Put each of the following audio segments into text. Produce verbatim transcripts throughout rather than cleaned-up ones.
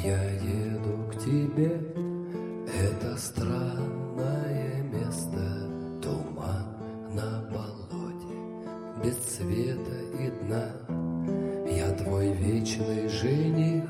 Я еду к тебе, это странное место, туман на болоте, без света и дна. Я твой вечный жених,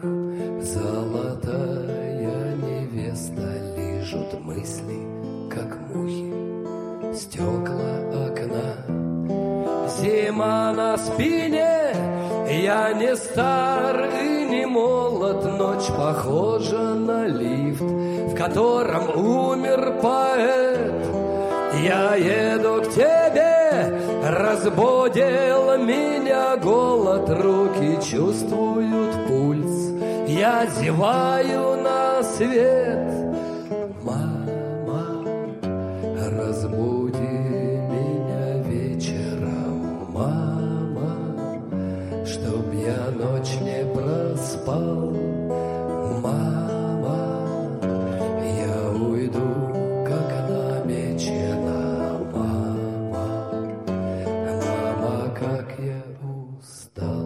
золотая невеста, лижут мысли, как мухи, стекла окна. Зима на спине, я не стар и не молод, ночь похожа на лифт, в котором умер поэт. Я еду к тебе, разбудил меня голод, руки чувствуют пульс, я зеваю на свет. Мама, разбуди меня вечером, мама, чтоб я ночь не проспал. Мама, я уйду, как намечено. Мама, мама, как я устал.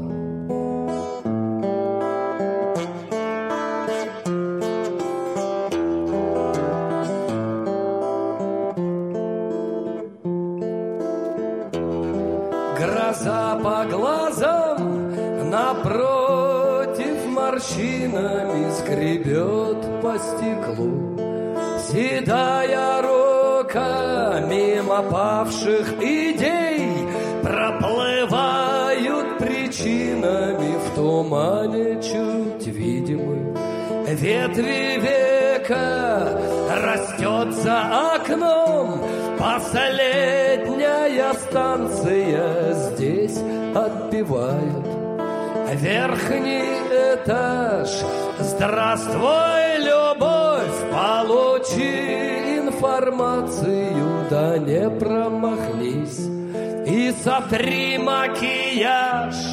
Гроза по глазам, напротив морщинами скребет по стеклу. Седая рука мимо павших идей проплывают причинами в тумане чуть видимы. Ветви века растет за окном, последняя станция здесь отбивает. Верхний этаж, здравствуй, любовь, получи информацию, да не промахнись. И сотри макияж,